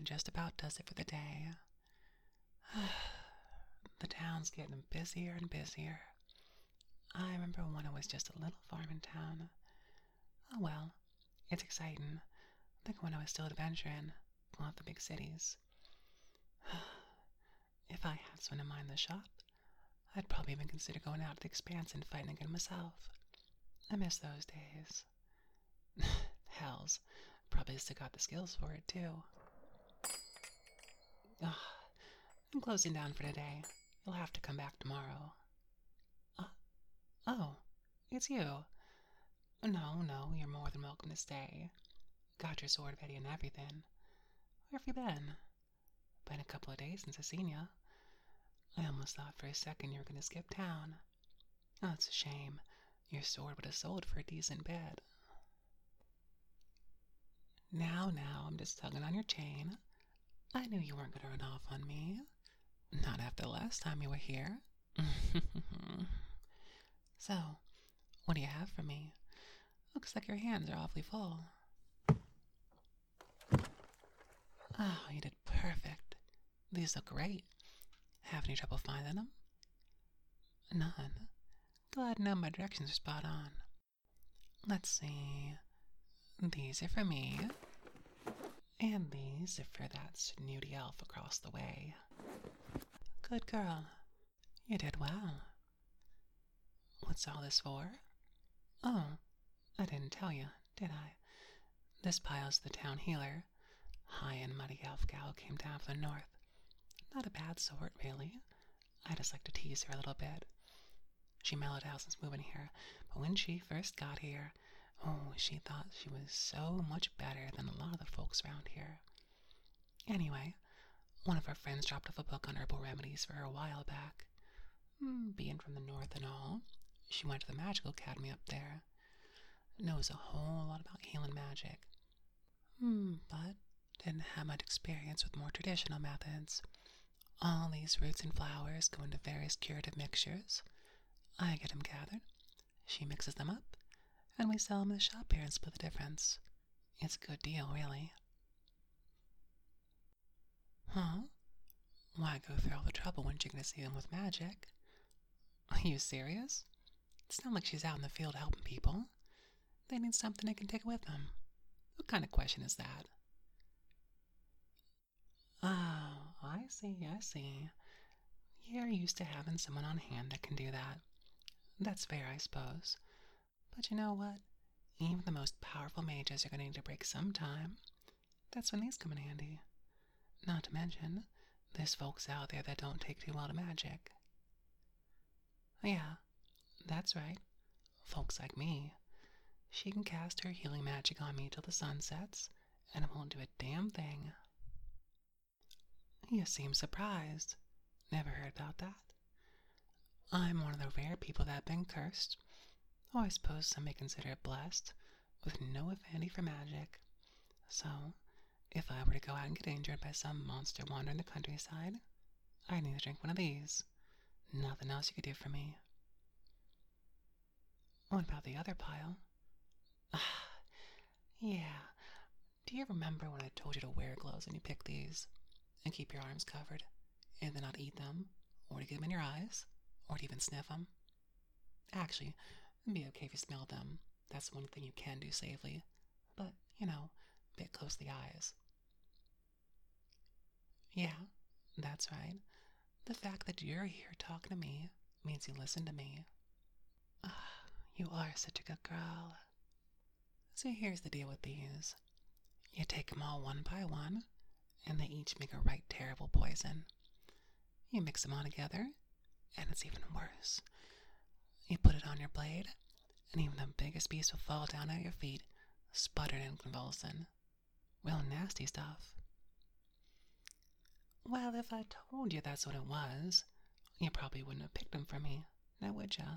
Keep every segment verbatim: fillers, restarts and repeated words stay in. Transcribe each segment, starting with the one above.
that just about does it for the day. The town's getting busier and busier. I remember when it was just a little farm in town. Oh well, it's exciting. Like when I was still adventuring, not the big cities. If I had someone to mind the shop, I'd probably even consider going out to the expanse and fighting again myself. I miss those days. Hells, probably still got the skills for it too. Ugh, I'm closing down for today. You'll have to come back tomorrow. Uh, oh, it's you. No, no, you're more than welcome to stay. Got your sword ready and everything. Where have you been? Been a couple of days since I seen ya. I almost thought for a second you were going to skip town. Oh, it's a shame. Your sword would have sold for a decent bit. Now, now, I'm just tugging on your chain. I knew you weren't going to run off on me. Not after the last time you were here. So, what do you have for me? Looks like your hands are awfully full. Oh, you did perfect. These look great. Have any trouble finding them? None. Glad to know my directions are spot on. Let's see. These are for me. And these are for that snooty elf across the way. Good girl. You did well. What's all this for? Oh, I didn't tell you, did I? This pile's the town healer. High and muddy elf gal came down from the north. Not a bad sort, really. I just like to tease her a little bit. She mellowed out since moving here, but when she first got here, oh, she thought she was so much better than a lot of the folks around here. Anyway, one of her friends dropped off a book on herbal remedies for her a while back. Being from the north and all, she went to the magical academy up there. Knows a whole lot about healing magic. Hmm, but didn't have much experience with more traditional methods. All these roots and flowers go into various curative mixtures. I get them gathered. She mixes them up, and we sell them in the shop here and split the difference. It's a good deal, really. Huh? Why go through all the trouble when you're going to see them with magic? Are you serious? It's not like she's out in the field helping people. They need something they can take with them. What kind of question is that? Oh, I see, I see. You're used to having someone on hand that can do that. That's fair, I suppose. But you know what? Even the most powerful mages are going to need a break sometime. That's when these come in handy. Not to mention, there's folks out there that don't take too well to magic. Yeah, that's right. Folks like me. She can cast her healing magic on me till the sun sets, and it won't do a damn thing. You seem surprised. Never heard about that. I'm one of the rare people that have been cursed, or I suppose some may consider it blessed, with no affinity for magic. So, if I were to go out and get injured by some monster wandering the countryside, I'd need to drink one of these. Nothing else you could do for me. What about the other pile? Ah, yeah. Do you remember when I told you to wear gloves when you pick these, and keep your arms covered, and then not eat them, or to get them in your eyes, or to even sniff them? Actually, it'd be okay if you smelled them. That's one thing you can do safely. But, you know, a bit close to the eyes. Yeah, that's right. The fact that you're here talking to me means you listen to me. Ah, you are such a good girl. So here's the deal with these. You take them all one by one, and they each make a right terrible poison. You mix them all together, and it's even worse. You put it on your blade, and even the biggest beast will fall down at your feet, sputtering and convulsing. Real nasty stuff. Well, if I told you that's what it was, you probably wouldn't have picked them for me, now would ya?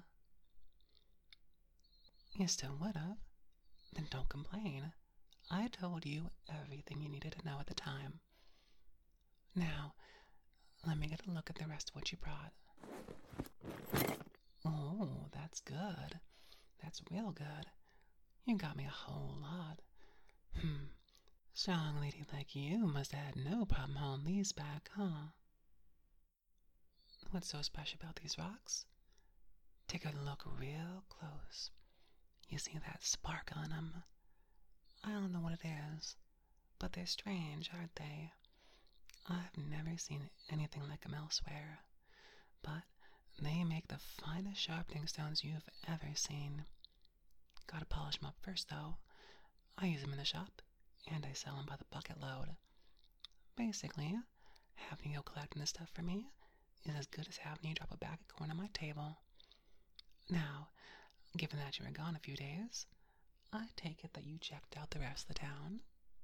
You still would have. Then don't complain. I told you everything you needed to know at the time. Now, let me get a look at the rest of what you brought. Oh, that's good. That's real good. You got me a whole lot. Hmm. Strong lady like you must have had no problem hauling these back, huh? What's so special about these rocks? Take a look real close. You see that sparkle in them? I don't know what it is, but they're strange, aren't they? I've never seen anything like them elsewhere, but they make the finest sharpening stones you've ever seen. Gotta polish them up first, though. I use them in the shop, and I sell them by the bucket load. Basically, having you collecting this stuff for me is as good as having you drop a bag of corn on my table. Now, given that you were gone a few days, I take it that you checked out the rest of the town.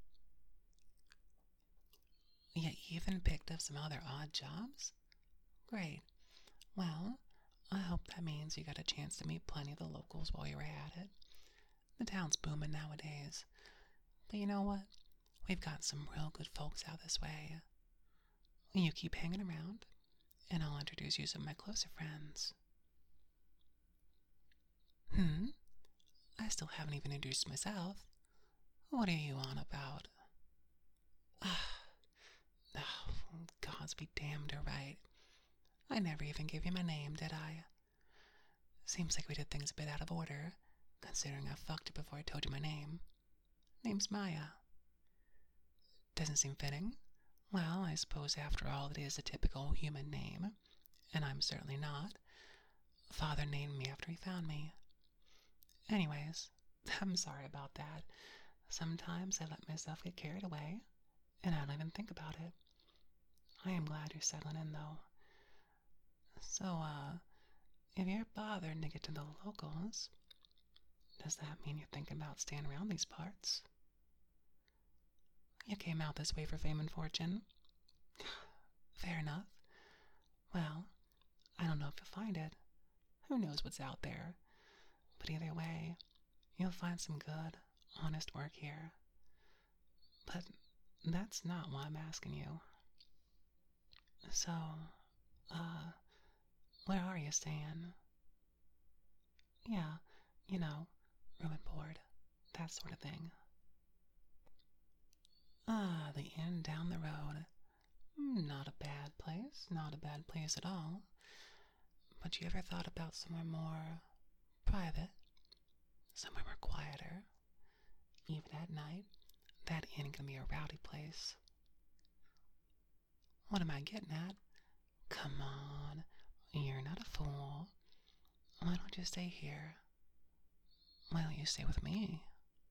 You even picked up some other odd jobs? Great. Well, I hope that means you got a chance to meet plenty of the locals while you were at it. The town's booming nowadays. But you know what? We've got some real good folks out this way. You keep hanging around, and I'll introduce you to some of my closer friends. Hmm? I still haven't even introduced myself. What are you on about? Ah, oh, gods be damned, you're right. I never even gave you my name, did I? Seems like we did things a bit out of order, considering I fucked it before I told you my name. Name's Maya. Doesn't seem fitting. Well, I suppose after all it is a typical human name, and I'm certainly not. Father named me after he found me. Anyways, I'm sorry about that. Sometimes I let myself get carried away, and I don't even think about it. I am glad you're settling in, though. So, uh, if you're bothering to get to the locals, does that mean you're thinking about staying around these parts? You came out this way for fame and fortune. Fair enough. Well, I don't know if you'll find it. Who knows what's out there? But either way, you'll find some good, honest work here. But that's not why I'm asking you. So, uh, where are you staying? Yeah, you know, room and board, that sort of thing. Ah, the inn down the road. Not a bad place, not a bad place at all. But you ever thought about somewhere more private? Somewhere more quieter? Even at night, that inn can be a rowdy place. What am I getting at? Come on, you're not a fool. Why don't you stay here? Why don't you stay with me?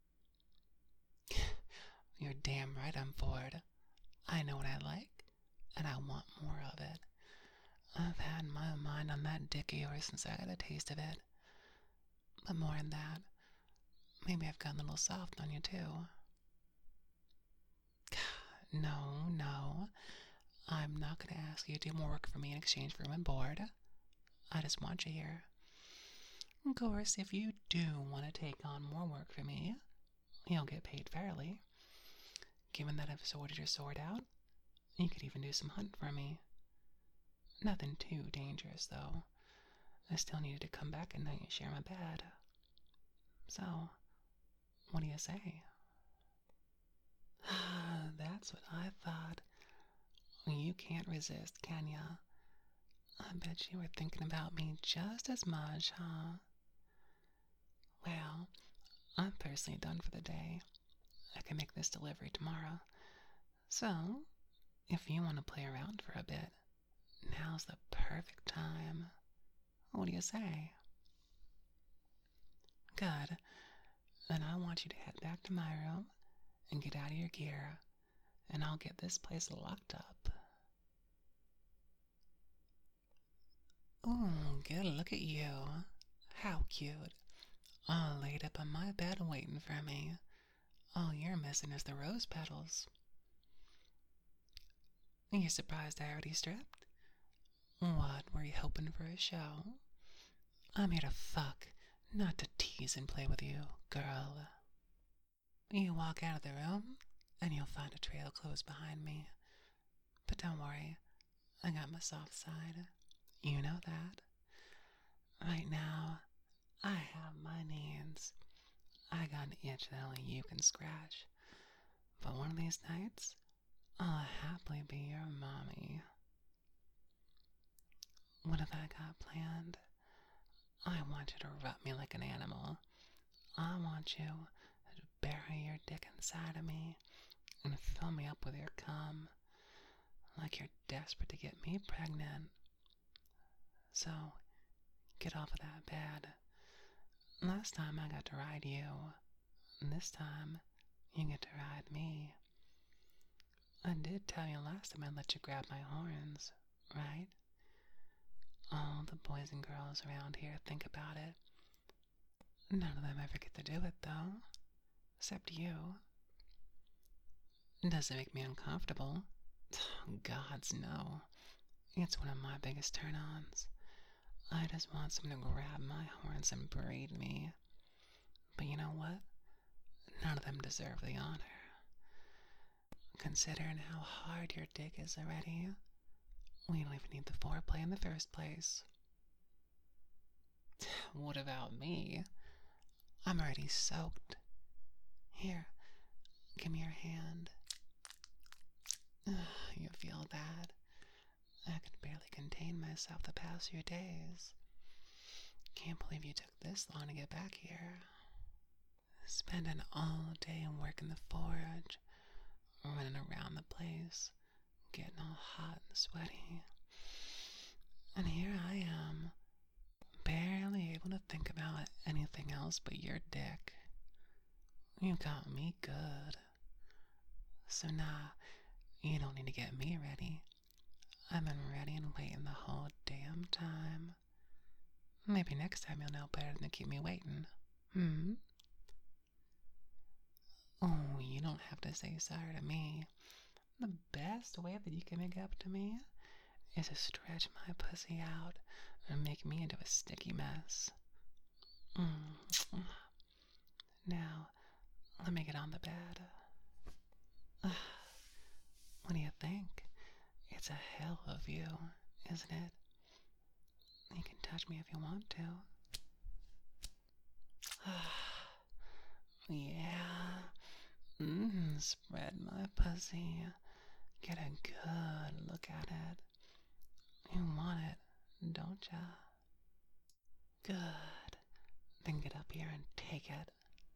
You're damn right I'm bored. I know what I like, and I want more of it. I've had my mind on that dick of yours since I got a taste of it. But more than that, maybe I've gotten a little soft on you too. No, no. I'm not going to ask you to do more work for me in exchange for room and board. I just want you here. Of course, if you do want to take on more work for me, you'll get paid fairly. Given that I've sorted your sword out, you could even do some hunting for me. Nothing too dangerous, though. I still needed to come back at night and share my bed. So, what do you say? That's what I thought. You can't resist, can ya? I bet you were thinking about me just as much, huh? Well, I'm personally done for the day. I can make this delivery tomorrow. So, if you want to play around for a bit, now's the perfect time. What do you say? Good. Then I want you to head back to my room and get out of your gear, and I'll get this place locked up. Ooh, good look at you. How cute. All laid up on my bed waiting for me. All you're missing is the rose petals. You surprised I already stripped? What, were you hoping for a show? I'm here to fuck, not to tease and play with you, girl. You walk out of the room, and you'll find a trail of clothes behind me. But don't worry, I got my soft side. You know that. Right now, I have my needs. I got an itch that only you can scratch. But one of these nights, I'll happily be your mommy. What have I got planned? I want you to rub me like an animal. I want you to bury your dick inside of me and fill me up with your cum, like you're desperate to get me pregnant. So, get off of that bed. Last time I got to ride you, and this time you get to ride me. I did tell you last time I'd let you grab my horns, right? All the boys and girls around here think about it. None of them ever get to do it, though. Except you. Does it make me uncomfortable? Gods, no. It's one of my biggest turn-ons. I just want someone to grab my horns and braid me. But you know what? None of them deserve the honor. Considering how hard your dick is already, we don't even need the foreplay in the first place. What about me? I'm already soaked. Here, give me your hand. You feel that? I could barely contain myself the past few days. Can't believe you took this long to get back here. Spending all day working the forge, running around the place, getting all hot and sweaty. And here I am, barely able to think about anything else but your dick. You got me good. So now, you don't need to get me ready. I've been ready and waiting the whole damn time. Maybe next time you'll know better than to keep me waiting. Hmm? Oh, you don't have to say sorry to me. The best way that you can make up to me is to stretch my pussy out and make me into a sticky mess. Mm. Now, let me get on the bed. What do you think? It's a hell of view, isn't it? You can touch me if you want to. Yeah. Mm, spread my pussy. Get a good look at it. You want it, don't ya? Good. Then get up here and take it.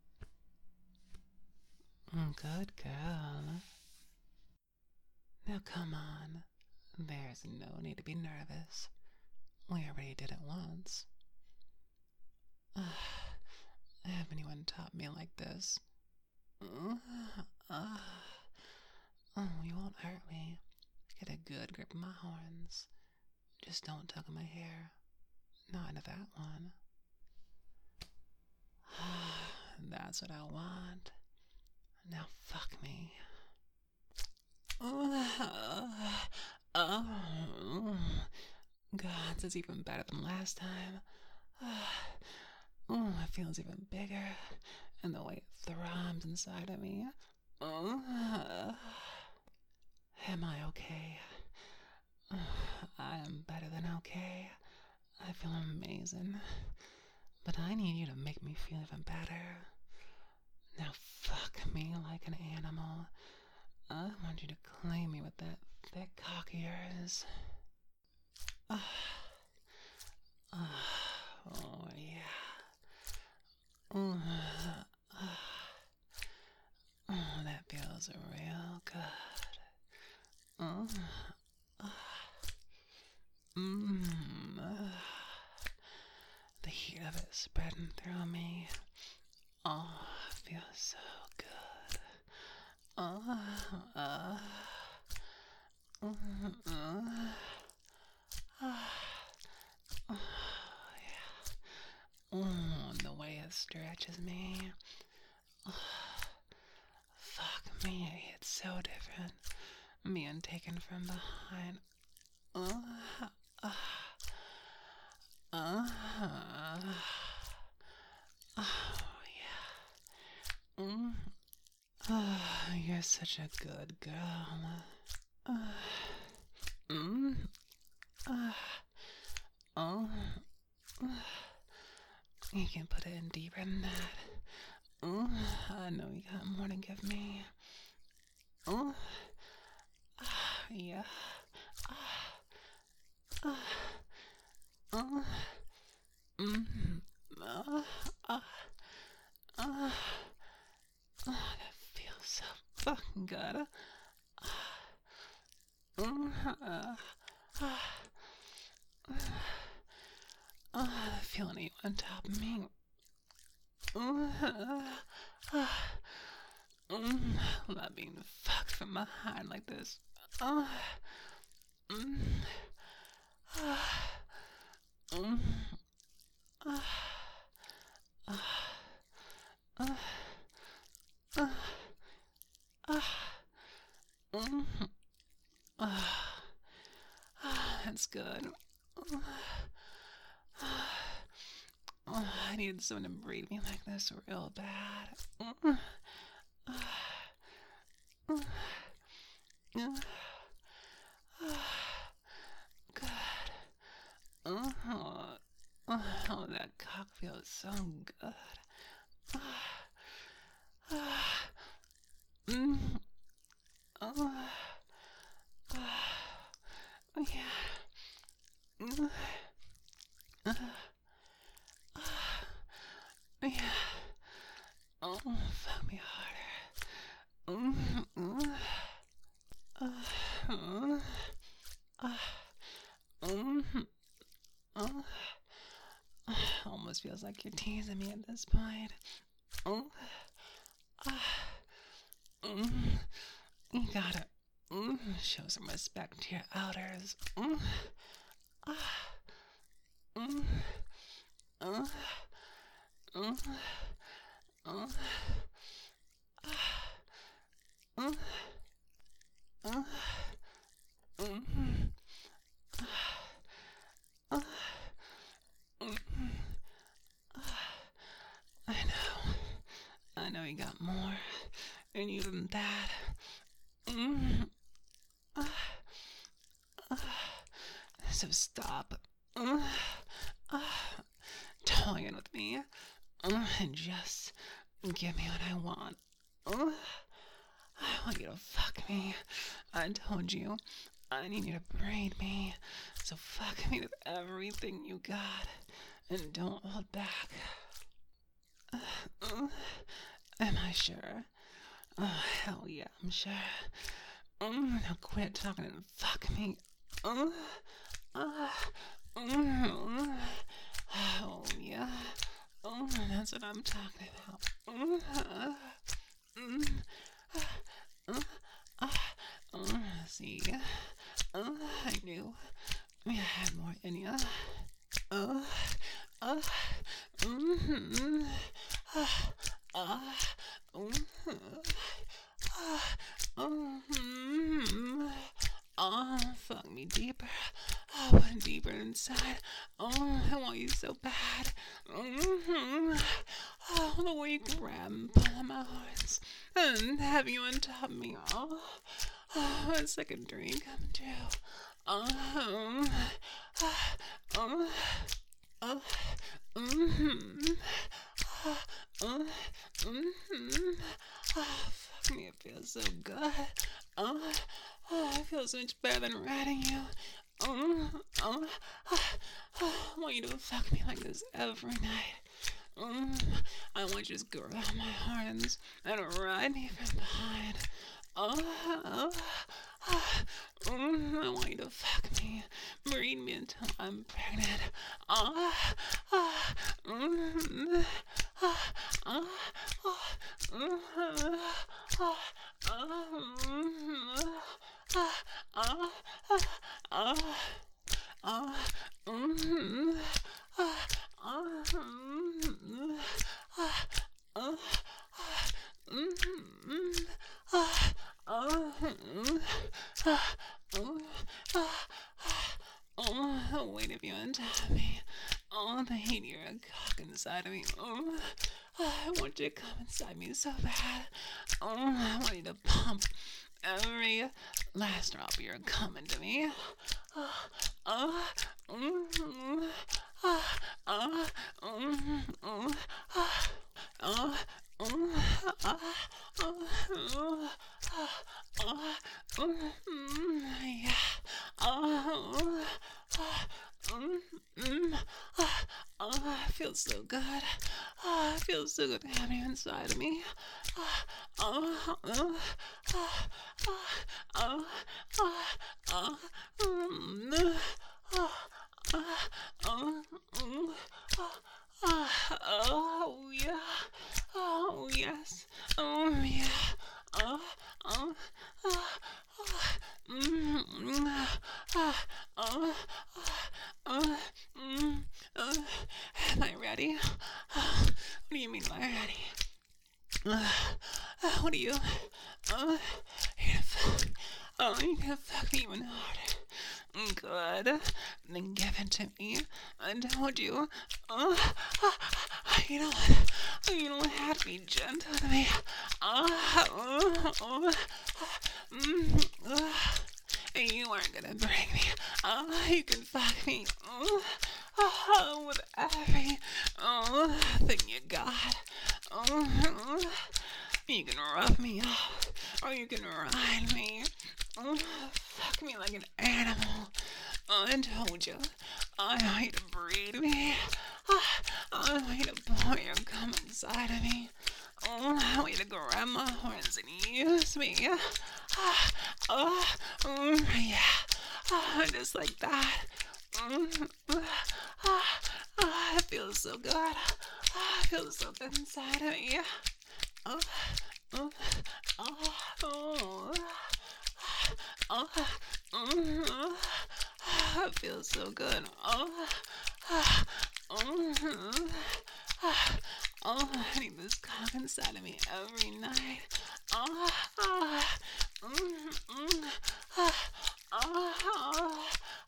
Good girl. Now come on. There's no need to be nervous. We already did it once. Uh, haven't anyone taught me like this? Uh, uh, oh, you won't hurt me. Get a good grip of my horns. Just don't tug on my hair. Not into that one. That's what I want. Now fuck me. Oh, God, this is even better than last time. Oh, it feels even bigger, and the way it throbs inside of me. Oh, am I okay? I am better than okay. I feel amazing, but I need you to make me feel even better. Now fuck me like an animal. I want you to claim me with that thick cock of yours. Uh, uh, oh, yeah. Uh, uh, oh, that feels real good. Uh, uh, mm, uh, the heat of it spreading through me. Oh, it feels so good. Uh, uh, uh, uh, uh, oh, yeah. Oh, the way it stretches me. Oh, fuck me, it's so different. Being taken from behind. Uh, uh, uh, oh, yeah. Mm. Oh, you're such a good girl. Uh, mm, uh, oh, uh, you can put it in deeper than that. Uh, I know you got more to give me. Oh, ah, yeah. Ah, ah, ah, mm, ah, ah, ah, ah, that feels so fucking good. Ah, mm, ah, ah, ah, the feeling you on top of me. Mm, ah, ah, mm, love being fucked from behind like this. Ah, mm, ah, mm, ah, ah, ah, ah, ah, mm, ah, ah, that's good. Oh, I needed someone to breathe me like this real bad. Good. Oh, oh, that cock feels so good. Mm. Oh, yeah. Yeah. Oh, fuck me harder. Mm. Uh, uh, uh, um, uh, uh, almost feels like you're teasing me at this point. Uh, uh, um, you gotta um, show some respect to your elders. Um, uh, um, uh, um, uh, uh, uh, um, uh, um, I know. I know you got more in you than that. Mm. Uh, uh, so stop. Uh, uh, toying with me. Uh, and just give me what I want. Uh, I want you to fuck me. I told you. I need you to braid me. So fuck me with everything you got. And don't hold back. Uh, uh, am I sure? Oh, hell yeah, I'm sure. Um, now quit talking and fuck me. Uh, uh, uh, oh, yeah. Oh, that's what I'm talking about. Uh, uh, uh, uh, uh, see, uh, I knew I had more in you. Uh, uh, mm-hmm. uh, uh, mm-hmm. uh, mm-hmm. Oh, fuck me deeper. Oh, put deeper inside. Oh, I want you so bad. Mm-hmm. Oh, the way you grab and pull on my horns and have you on top of me. Oh, oh, it's like a dream come true. Oh, um, oh, oh, mm-hmm. Oh, oh, mm-hmm. Oh, fuck me, it feels so good. Oh, oh, I feel so much better than riding you. Oh, oh, oh, oh, I want you to fuck me like this every night. Oh, I want you to just grab my horns and ride me from behind. Oh, oh, oh, oh, I want you to fuck me, breed me until I'm pregnant. Oh, oh, mm, oh, oh, oh, mm, oh, oh, mm, oh, oh, oh, oh, mm, oh, oh, mm, oh, oh, mm, oh, oh, mm, oh, oh, oh, oh, the weight of you on top of me. Oh, the heat of your cock inside of me. Oh, oh, I want you to come inside me so bad. Oh, I want you to pump every last drop of your cum into me. Oh, oh, mm, oh, oh, mm, oh, oh, Yeah. Oh, oh, it feels so good. Oh, it feels so good to have you inside of me. Oh, oh, oh, oh, oh, oh, oh, oh, oh, oh, oh, oh, yeah. Oh, yes. Oh, yeah. Oh, oh, oh, oh, mm, oh, oh, oh, mm, uh, am I ready? Uh, what do you mean, am I ready? Uh, uh, what do you? Uh, you're gonna fuck. Oh, you're gonna fuck me even harder. Good. Then give it to me. I told you. Uh, uh, you know what? You don't have to be gentle to me. Uh, uh, uh, mm, uh, you aren't gonna break me. Uh, you can fuck me. Uh, uh, with every uh, thing you got. Uh, uh, you can rough me up, or you can ride me. Uh, fuck me like an animal. Uh, I told you. I want you to breed me. Uh, I want you to pour your cum inside of me. Oh, I want you to grab my horns and use me. Uh, uh, uh, yeah. Uh, just like that. Uh, uh, uh, uh, it feels so good. Uh, it feels so good inside of me. Oh, oh, oh, oh, oh, oh, it feels so good. Oh, oh, oh, oh, I need this cock inside of me every night. Oh, oh, mm, mm, oh, oh,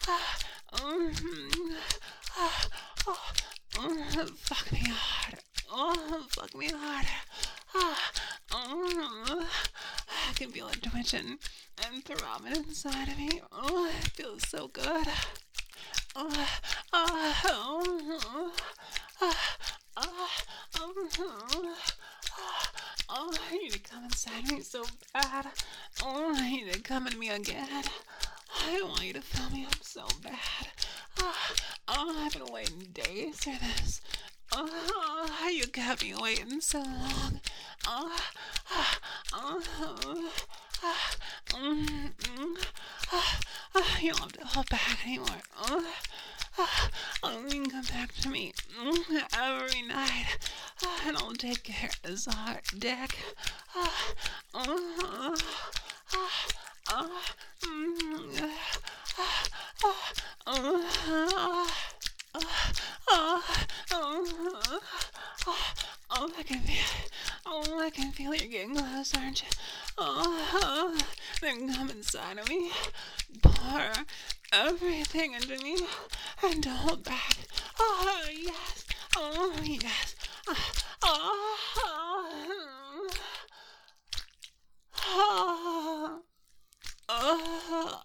oh, mm, oh, oh, fuck me harder. Oh, fuck me harder. Oh, oh, I can feel it twitching and throbbing inside of me. Oh, it feels so good. Oh, oh, oh, oh, oh, oh, oh, you need to come inside me so bad. Oh, you need to come in me again. I want you to fill me up so bad. Oh, oh, I've been waiting days for this. Oh, you kept me waiting so long. Oh, oh, oh, oh, mm, mm, oh, oh, you don't have to hold back anymore. Oh, oh, oh, you can come back to me mm, every night, oh, and I'll take care of this hard dick. Oh, oh, oh, oh, mm, oh, oh, oh, oh, oh, oh, oh, oh, I can feel it. Oh, I can feel you getting close, aren't you? Oh, oh, then come inside of me. Pour everything into me and don't hold back. Oh, yes. Oh, yes. Oh, oh, oh, oh,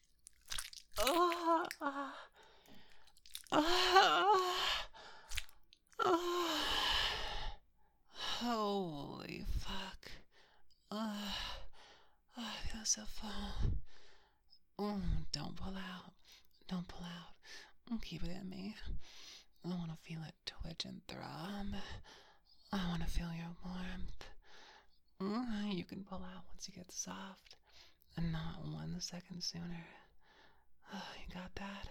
oh, oh. Oh, oh, holy fuck. Oh, oh, I feel so full. Oh, don't pull out. Don't pull out. Keep it in me. I want to feel it twitch and throb. I want to feel your warmth. Oh, you can pull out once you get soft, and not one second sooner. Oh, you got that?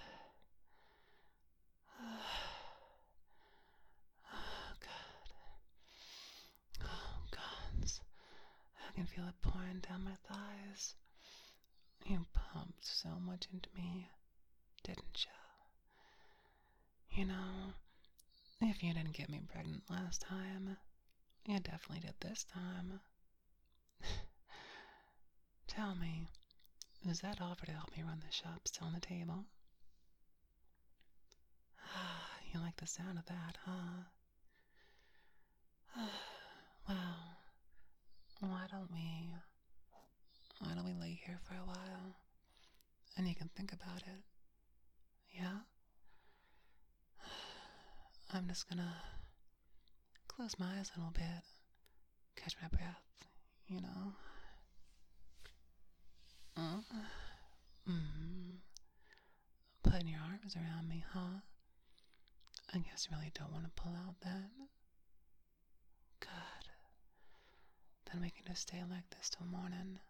Oh, God. Oh, gods. I can feel it pouring down my thighs. You pumped so much into me, didn't you? You know, if you didn't get me pregnant last time, you definitely did this time. Tell me, is that offer to help me run the shop still on the table? You like the sound of that, huh? Well, why don't we, why don't we lay here for a while, and you can think about it, yeah? I'm just gonna close my eyes a little bit, catch my breath, you know. Uh, mm, putting your arms around me, huh? I guess you really don't want to pull out then. Good. Then we can just stay like this till morning.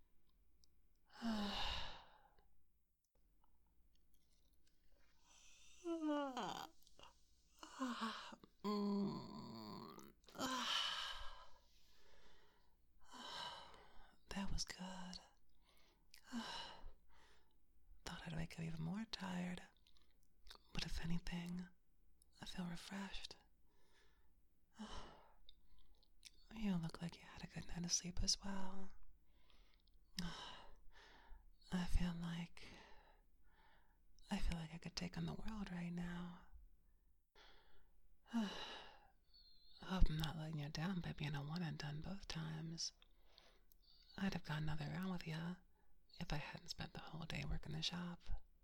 That was good. Thought I'd wake up even more tired. But if anything, I feel refreshed. You look like you had a good night of sleep as well. I feel like... I feel like I could take on the world right now. Hope I'm not letting you down by being a one and done both times. I'd have gone another round with you if I hadn't spent the whole day working the shop.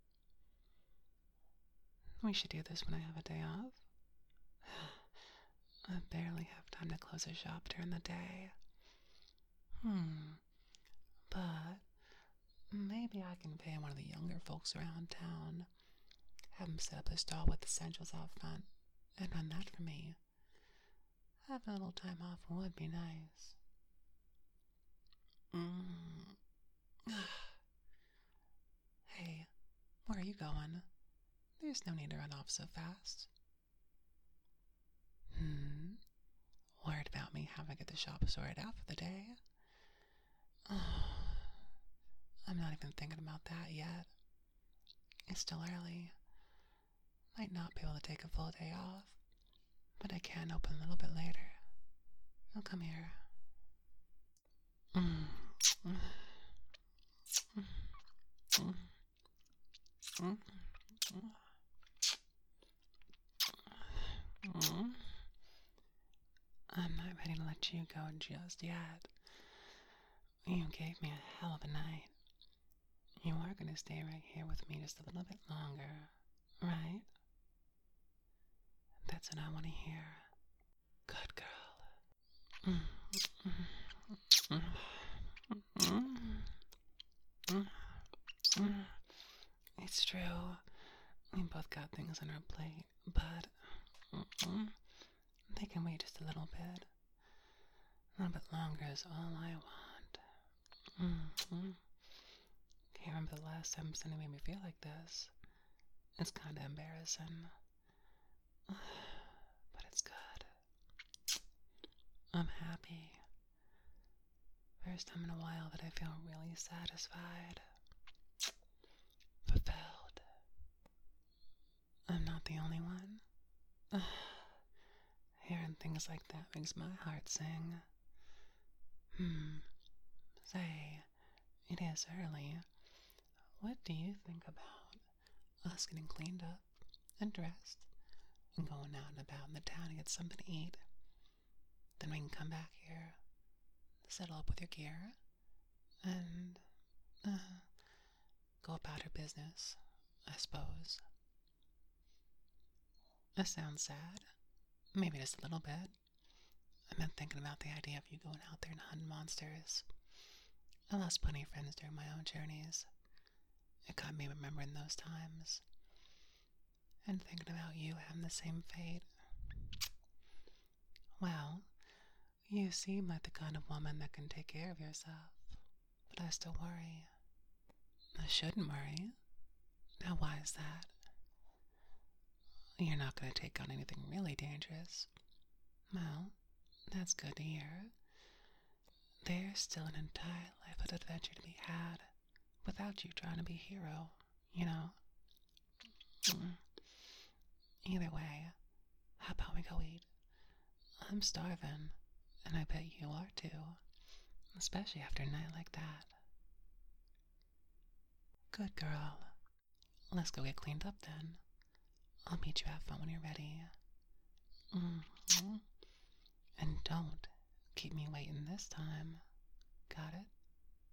We should do this when I have a day off. I barely have time to close a shop during the day. Hmm. But maybe I can pay one of the younger folks around town, have them set up a stall with essentials out front, and run that for me. Having a little time off would be nice. Mm. Hey, where are you going? There's no need to run off so fast. Hmm? Worried about me having to get the shop sorted out for the day? Oh, I'm not even thinking about that yet. It's still early. Might not be able to take a full day off, but I can open a little bit later. Oh, come here. Mm. Mm. Mm. Mm. Mm. I'm not ready to let you go just yet. You gave me a hell of a night. You are going to stay right here with me just a little bit longer, right? That's what I want to hear. Good girl. Mm. Mm. Mm. Mm. Mm. It's true. We both got things on our plate, but mm-mm, they can wait just a little bit. A little bit longer is all I want. Mm-hmm. Can't remember the last time something made me feel like this. It's kind of embarrassing. But it's good. I'm happy. First time in a while that I feel really satisfied. Fulfilled. I'm not the only one. Hearing things like that makes my heart sing. Hmm. Say, it is early. What do you think about us getting cleaned up and dressed and going out and about in the town to get something to eat? Then we can come back here, settle up with your gear, and uh, go about our business, I suppose. That sounds sad. Maybe just a little bit. I've been thinking about the idea of you going out there and hunting monsters. I lost plenty of friends during my own journeys. It got me remembering those times. And thinking about you having the same fate. Well, you seem like the kind of woman that can take care of yourself. But I still worry. I shouldn't worry. Now why is that? You're not going to take on anything really dangerous. Well, that's good to hear. There's still an entire life of adventure to be had without you trying to be a hero, you know? Mm. Either way, how about we go eat? I'm starving, and I bet you are too, especially after a night like that. Good girl. Let's go get cleaned up then. I'll meet you at fun when you're ready. Mm-hmm. And don't keep me waiting this time. Got it?